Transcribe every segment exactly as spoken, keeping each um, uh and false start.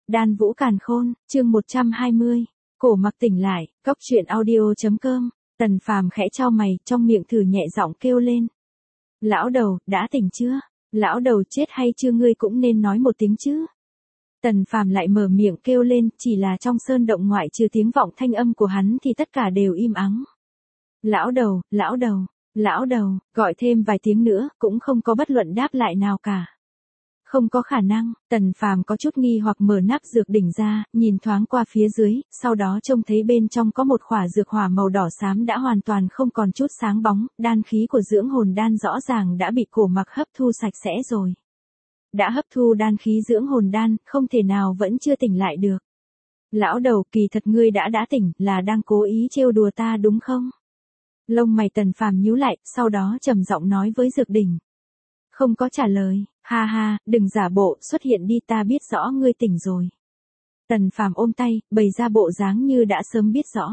Đan Vũ Càn Khôn, chương một trăm hai mươi. Cổ Mặc tỉnh lại, cốc truyện audio chấm com. Tần Phàm khẽ chau mày, trong miệng thử nhẹ giọng kêu lên. Lão đầu, đã tỉnh chưa? Lão đầu chết hay chưa, ngươi cũng nên nói một tiếng chứ. Tần Phàm lại mở miệng kêu lên, chỉ là trong sơn động ngoại trừ tiếng vọng thanh âm của hắn thì tất cả đều im ắng. Lão đầu, lão đầu, lão đầu, gọi thêm vài tiếng nữa, cũng không có bất luận đáp lại nào cả. Không có khả năng, Tần Phàm có chút nghi hoặc mở nắp dược đỉnh ra, nhìn thoáng qua phía dưới, sau đó trông thấy bên trong có một khỏa dược hỏa màu đỏ xám đã hoàn toàn không còn chút sáng bóng, đan khí của dưỡng hồn đan rõ ràng đã bị Cổ Mặc hấp thu sạch sẽ rồi. Đã hấp thu đan khí dưỡng hồn đan, không thể nào vẫn chưa tỉnh lại được. Lão đầu, kỳ thật ngươi đã đã tỉnh, là đang cố ý trêu đùa ta đúng không? Lông mày Tần Phàm nhíu lại, sau đó trầm giọng nói với dược đỉnh. Không có trả lời, ha ha, đừng giả bộ, xuất hiện đi, ta biết rõ ngươi tỉnh rồi. Tần Phàm ôm tay, bày ra bộ dáng như đã sớm biết rõ.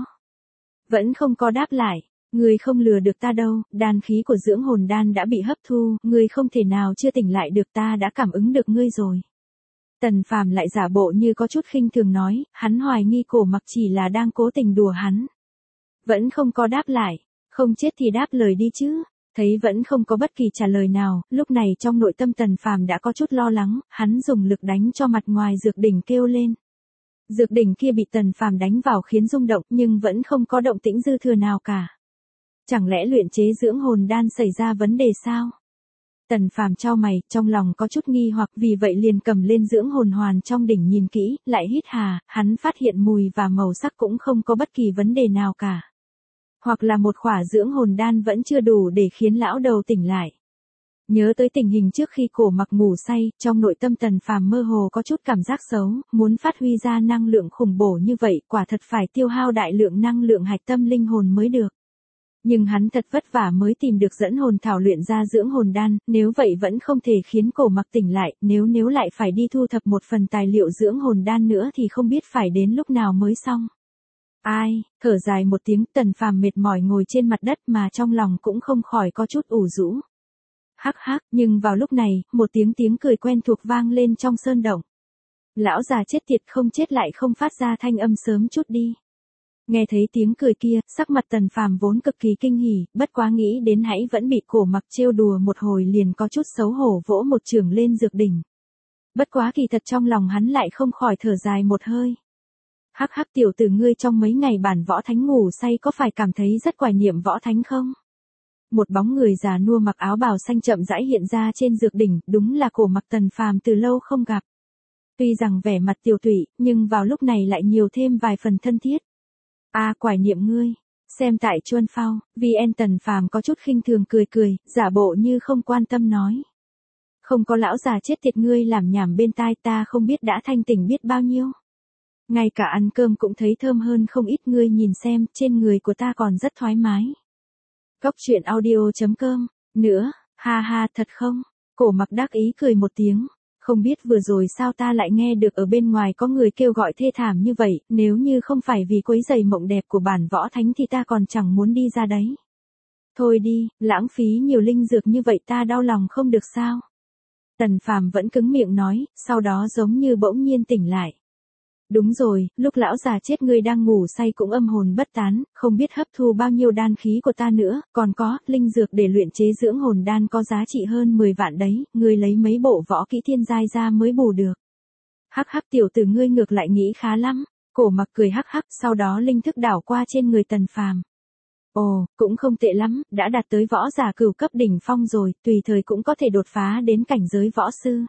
Vẫn không có đáp lại, ngươi không lừa được ta đâu, đan khí của dưỡng hồn đan đã bị hấp thu, ngươi không thể nào chưa tỉnh lại được, ta đã cảm ứng được ngươi rồi. Tần Phàm lại giả bộ như có chút khinh thường nói, hắn hoài nghi Cổ Mặc chỉ là đang cố tình đùa hắn. Vẫn không có đáp lại, không chết thì đáp lời đi chứ. Thấy vẫn không có bất kỳ trả lời nào, lúc này trong nội tâm Tần Phàm đã có chút lo lắng, hắn dùng lực đánh cho mặt ngoài dược đỉnh kêu lên. Dược đỉnh kia bị Tần Phàm đánh vào khiến rung động, nhưng vẫn không có động tĩnh dư thừa nào cả. Chẳng lẽ luyện chế dưỡng hồn đan xảy ra vấn đề sao? Tần Phàm chau mày, trong lòng có chút nghi hoặc, vì vậy liền cầm lên dưỡng hồn hoàn trong đỉnh nhìn kỹ, lại hít hà, hắn phát hiện mùi và màu sắc cũng không có bất kỳ vấn đề nào cả. Hoặc là một khỏa dưỡng hồn đan vẫn chưa đủ để khiến lão đầu tỉnh lại. Nhớ tới tình hình trước khi Cổ Mặc ngủ say, trong nội tâm Tần Phàm mơ hồ có chút cảm giác xấu, muốn phát huy ra năng lượng khủng bổ như vậy, quả thật phải tiêu hao đại lượng năng lượng hạch tâm linh hồn mới được. Nhưng hắn thật vất vả mới tìm được dẫn hồn thảo luyện ra dưỡng hồn đan, nếu vậy vẫn không thể khiến Cổ Mặc tỉnh lại, nếu nếu lại phải đi thu thập một phần tài liệu dưỡng hồn đan nữa thì không biết phải đến lúc nào mới xong. Ai, thở dài một tiếng, Tần Phàm mệt mỏi ngồi trên mặt đất mà trong lòng cũng không khỏi có chút ủ rũ. Hắc hắc, nhưng vào lúc này, một tiếng tiếng cười quen thuộc vang lên trong sơn động. Lão già chết tiệt, không chết lại không phát ra thanh âm sớm chút đi. Nghe thấy tiếng cười kia, sắc mặt Tần Phàm vốn cực kỳ kinh hỉ, bất quá nghĩ đến hãy vẫn bị Cổ Mặc trêu đùa một hồi liền có chút xấu hổ vỗ một chưởng lên dược đỉnh. Bất quá kỳ thật trong lòng hắn lại không khỏi thở dài một hơi. Hắc hắc, tiểu tử ngươi trong mấy ngày bản võ thánh ngủ say có phải cảm thấy rất hoài niệm võ thánh không? Một bóng người già nua mặc áo bào xanh chậm rãi hiện ra trên dược đỉnh, đúng là Cổ Mặc Tần Phàm từ lâu không gặp. Tuy rằng vẻ mặt tiều tụy, nhưng vào lúc này lại nhiều thêm vài phần thân thiết. A à, hoài niệm ngươi, xem tại Chuân Phao, vê en Tần Phàm có chút khinh thường cười cười, giả bộ như không quan tâm nói. Không có lão già chết tiệt ngươi làm nhảm bên tai, ta không biết đã thanh tỉnh biết bao nhiêu. Ngay cả ăn cơm cũng thấy thơm hơn không ít, ngươi nhìn xem, trên người của ta còn rất thoải mái. Cốc truyện audio chấm com, nữa, ha ha, thật không? Cổ Mặc đắc ý cười một tiếng, không biết vừa rồi sao ta lại nghe được ở bên ngoài có người kêu gọi thê thảm như vậy, nếu như không phải vì quấy rầy mộng đẹp của bản võ thánh thì ta còn chẳng muốn đi ra đấy. Thôi đi, lãng phí nhiều linh dược như vậy ta đau lòng không được sao? Tần Phàm vẫn cứng miệng nói, sau đó giống như bỗng nhiên tỉnh lại. Đúng rồi, lúc lão già chết ngươi đang ngủ say cũng âm hồn bất tán, không biết hấp thu bao nhiêu đan khí của ta nữa, còn có, linh dược để luyện chế dưỡng hồn đan có giá trị hơn mười vạn đấy, ngươi lấy mấy bộ võ kỹ thiên giai ra mới bù được. Hắc hắc, tiểu tử ngươi ngược lại nghĩ khá lắm. Cổ Mặc cười hắc hắc, sau đó linh thức đảo qua trên người Tần Phàm. Ồ, cũng không tệ lắm, đã đạt tới võ giả cửu cấp đỉnh phong rồi, tùy thời cũng có thể đột phá đến cảnh giới võ sư.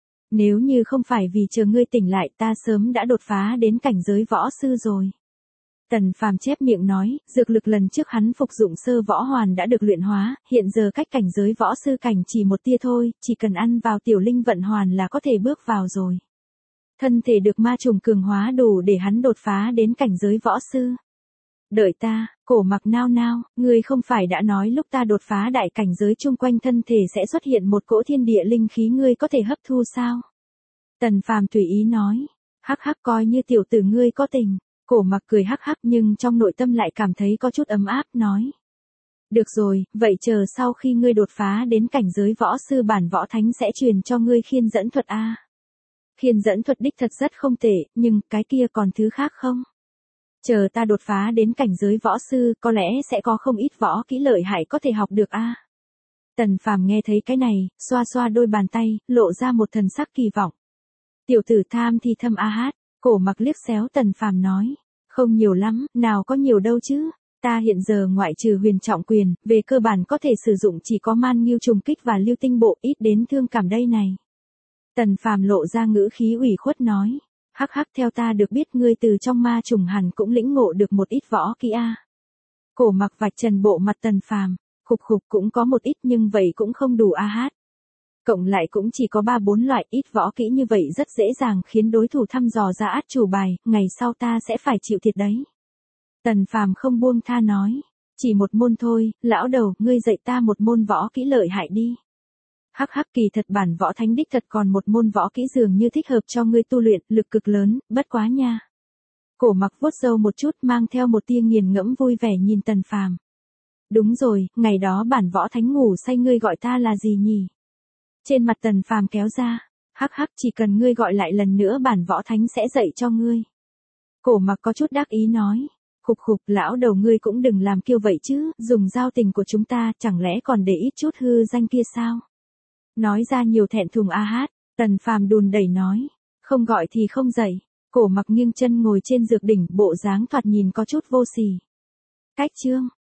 Nếu như không phải vì chờ ngươi tỉnh lại, ta sớm đã đột phá đến cảnh giới võ sư rồi. Tần Phàm chép miệng nói, dược lực lần trước hắn phục dụng sơ võ hoàn đã được luyện hóa, hiện giờ cách cảnh giới võ sư cảnh chỉ một tia thôi, chỉ cần ăn vào tiểu linh vận hoàn là có thể bước vào rồi. Thân thể được ma trùng cường hóa đủ để hắn đột phá đến cảnh giới võ sư. Đợi ta, Cổ Mặc nao nao, ngươi không phải đã nói lúc ta đột phá đại cảnh giới chung quanh thân thể sẽ xuất hiện một cỗ thiên địa linh khí ngươi có thể hấp thu sao? Tần Phàm tùy ý nói, hắc hắc, coi như tiểu tử ngươi có tình. Cổ Mặc cười hắc hắc nhưng trong nội tâm lại cảm thấy có chút ấm áp, nói. Được rồi, vậy chờ sau khi ngươi đột phá đến cảnh giới võ sư bản võ thánh sẽ truyền cho ngươi khiên dẫn thuật a. Khiên dẫn thuật đích thật rất không tệ, nhưng cái kia còn thứ khác không? Chờ ta đột phá đến cảnh giới võ sư, có lẽ sẽ có không ít võ kỹ lợi hại có thể học được a. Tần Phàm nghe thấy cái này, xoa xoa đôi bàn tay, lộ ra một thần sắc kỳ vọng. Tiểu tử tham thì thâm a hát, Cổ Mặc liếc xéo Tần Phàm nói, không nhiều lắm, nào có nhiều đâu chứ. Ta hiện giờ ngoại trừ huyền trọng quyền, về cơ bản có thể sử dụng chỉ có man nghiêu trùng kích và lưu tinh bộ, ít đến thương cảm đây này. Tần Phàm lộ ra ngữ khí ủy khuất nói, hắc hắc, theo ta được biết ngươi từ trong ma trùng hẳn cũng lĩnh ngộ được một ít võ kỹ a. Cổ Mặc vạch trần bộ mặt Tần Phàm, khục khục, cũng có một ít nhưng vậy cũng không đủ a hát. Cộng lại cũng chỉ có ba bốn loại, ít võ kỹ như vậy rất dễ dàng khiến đối thủ thăm dò ra át chủ bài, ngày sau ta sẽ phải chịu thiệt đấy. Tần Phàm không buông tha nói, chỉ một môn thôi, lão đầu, ngươi dạy ta một môn võ kỹ lợi hại đi. Hắc hắc, kỳ thật bản võ thánh đích thật còn một môn võ kỹ dường như thích hợp cho ngươi tu luyện, lực cực lớn, bất quá nha. Cổ Mặc vuốt râu một chút, mang theo một tia nghiền ngẫm vui vẻ nhìn Tần Phàm. Đúng rồi, ngày đó bản võ thánh ngủ say ngươi gọi ta là gì nhỉ? Trên mặt Tần Phàm kéo ra, hắc hắc, chỉ cần ngươi gọi lại lần nữa bản võ thánh sẽ dạy cho ngươi. Cổ Mặc có chút đắc ý nói, khục khục, lão đầu ngươi cũng đừng làm kiêu vậy chứ, dùng giao tình của chúng ta chẳng lẽ còn để ít chút hư danh kia sao? Nói ra nhiều thẹn thùng a hát, Tần Phàm đùn đẩy nói, không gọi thì không dạy. Cổ Mặc nghiêng chân ngồi trên dược đỉnh, bộ dáng thoạt nhìn có chút vô sỉ. Cách chương